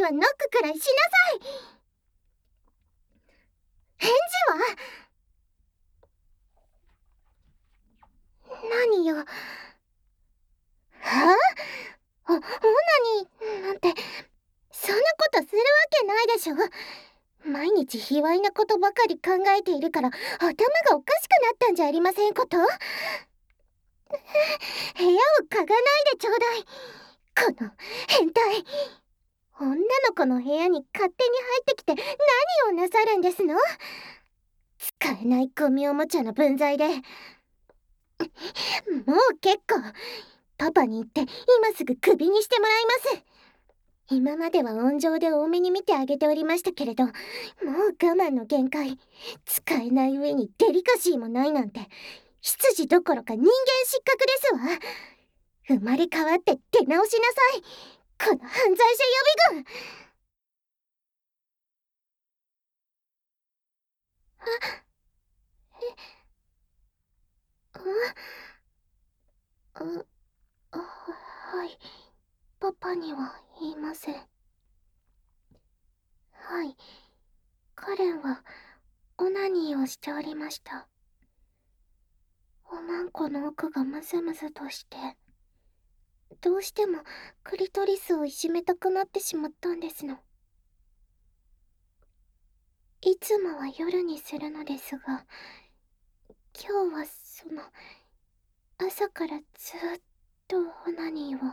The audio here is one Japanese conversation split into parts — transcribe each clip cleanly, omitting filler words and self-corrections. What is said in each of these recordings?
ノックくらいしなさい。返事は？何よ。はあ？オナニーなんて、そんなことするわけないでしょ。毎日卑猥なことばかり考えているから頭がおかしくなったんじゃありませんこと？部屋を嗅がないでちょうだい。この変態。女の子の部屋に勝手に入ってきて何をなさるんですの？使えないゴミおもちゃの分際で。もう結構。パパに言って今すぐクビにしてもらいます。今までは温情で多めに見てあげておりましたけれど、もう我慢の限界。使えない上にデリカシーもないなんて、執事どころか人間失格ですわ。生まれ変わって出直しなさい、この犯罪者予備軍。はい、パパには言いません。はい、カレンはオナニーをしておりました。おまんこの奥がムズムズとして、どうしてもクリトリスをいじめたくなってしまったんですの。いつもは夜にするのですが、今日は朝からずっとオナニーを。はい、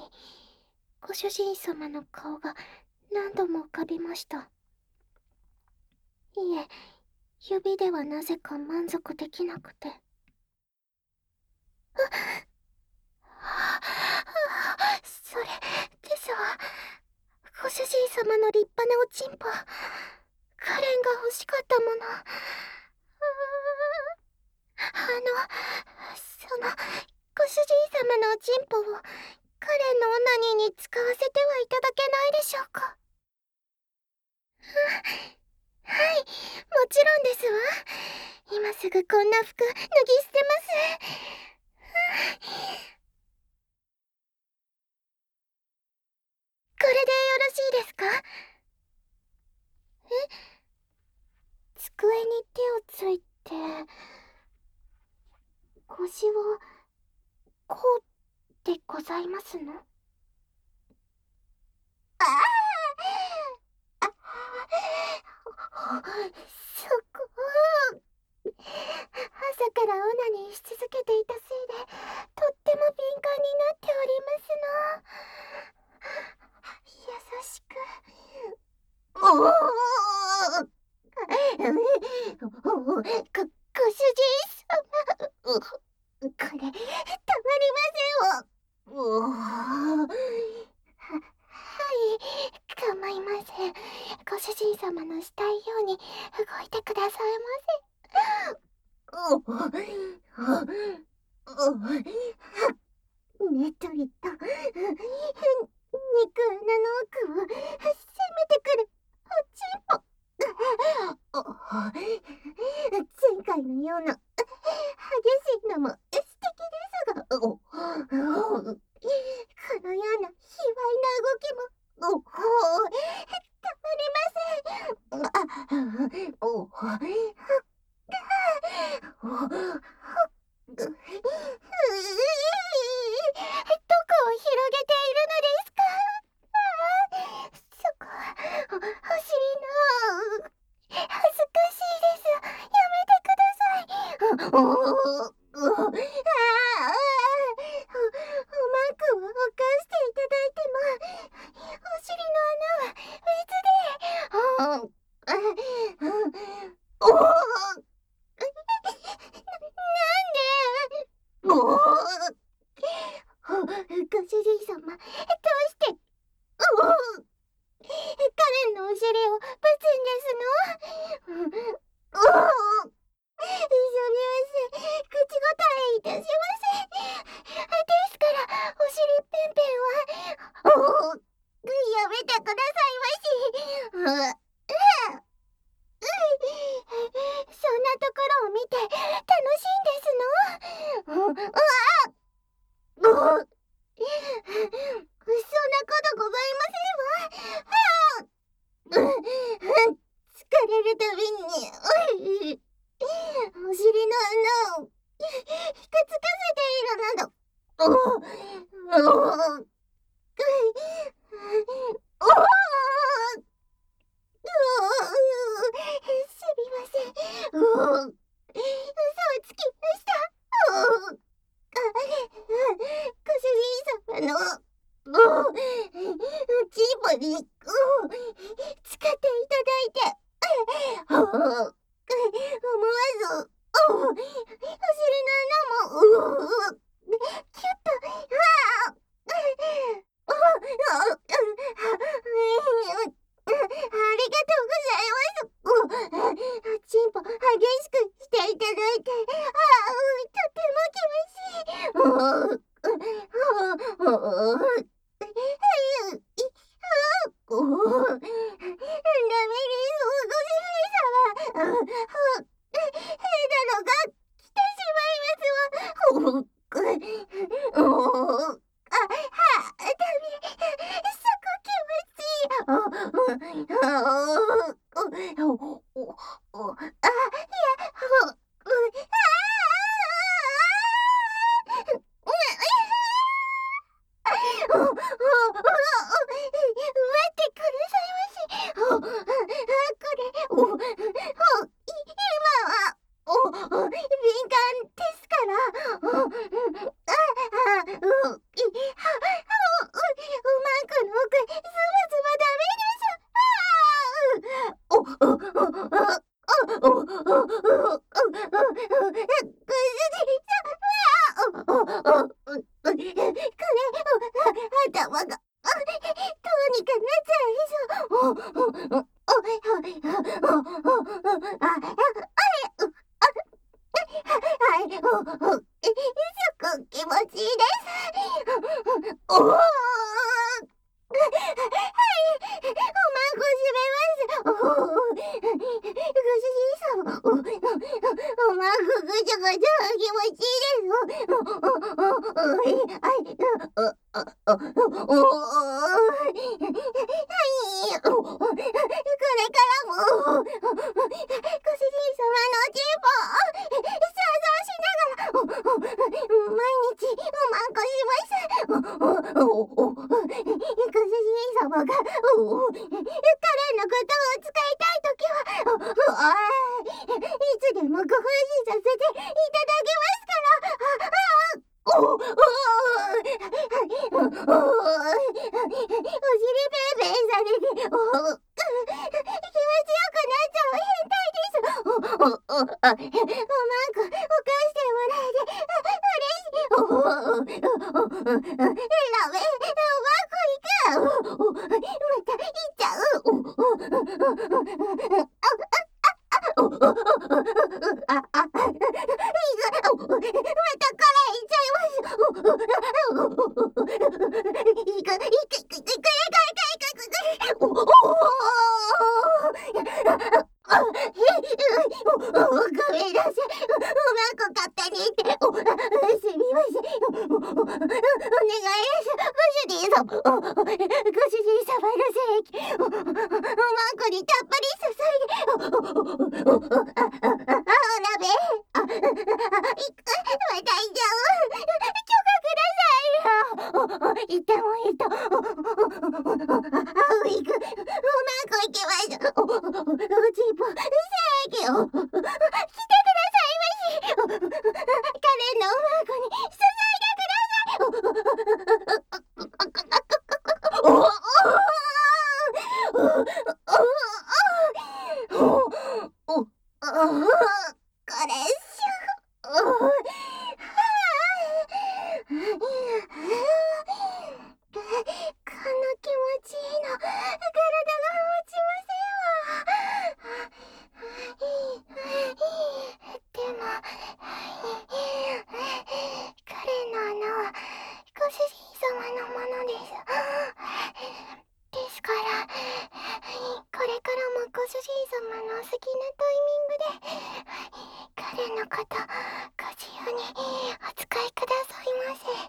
ご主人様の顔が何度も浮かびました。いえ、指ではなぜか満足できなくて。それですわ。ご主人様の立派なおちんぽ、カレンが欲しかったもの。ご主人様のおちんぽをカレンのオナニーに使わせてはいただけないでしょうか？はい、もちろんですわ。今すぐこんな服脱ぎ捨てます。これでよろしいですか？机に手をついて、腰をこうでございますの？ああ、そこ。朝からオナニーし続けていたせいで、とっても敏感になっておりますの。優しく。おお。ご主人様。これ、たまりませんわ。はい、構いません。ご主人様のしたいように動いてくださいませ。ねとりと肉穴の奥を攻めてくるおちんぽ。前回のような激しいのも素敵ですが、このような卑猥な動きもたまりません。どこを広げているのですか？そこはお尻の。恥ずかしいです。やめてください。おまんこを犯していただいても、お尻の穴は別で。ご主人様、どうしてカレンのお尻をぶつんですの？すみません、口答えいたしません。ですから、お尻ペンペンはやめてくださいまし。そんなところを見て楽しいんですの？そんなことご嘘をつきました。ご主人様のチーポに使っていただいて、思わずお尻の穴もキュッとありがとうございます。チンポ激しくしていただいて、とても気持ちいい。ダメです、ご主人様。変なのが来てしまいますわ。ダメ。すごく気持ちいい。頭がどうにかなっちゃいそう。すごく気持ちいいです。おまんこ閉めます。ご主人様、おまんこぐちょぐちょ気持ちいいです。これからもご主人様のチンポ想像しながら毎日おまんこします。ご主人様が彼のことを使いたいときはいつでもご奉仕させていただきますから。お尻ペーペーされて気持ちよくなっちゃう変態です。おまんこ犯してもらえて嬉しい。ダメ、おまんこ行く。また行っちゃう。ごめんなさい。おまんこ勝手に言って。すみません。お願いです。ご主人様。ご主人様の精液。おまんこにたっぷり注いで。鍋。またいっちゃう。許可くださいよ。行ってもいいと。行く。おまんこ行きます。チンポ、精液を。来てくださいまし。彼のおまんこに注いでください。これしょ。この気持ちいいの、体が持ちませんわ。でも、彼の穴はご主人様のものです。ですから、これからもご主人様の好きなタイミングで、彼のことご自由にお使いくださいませ。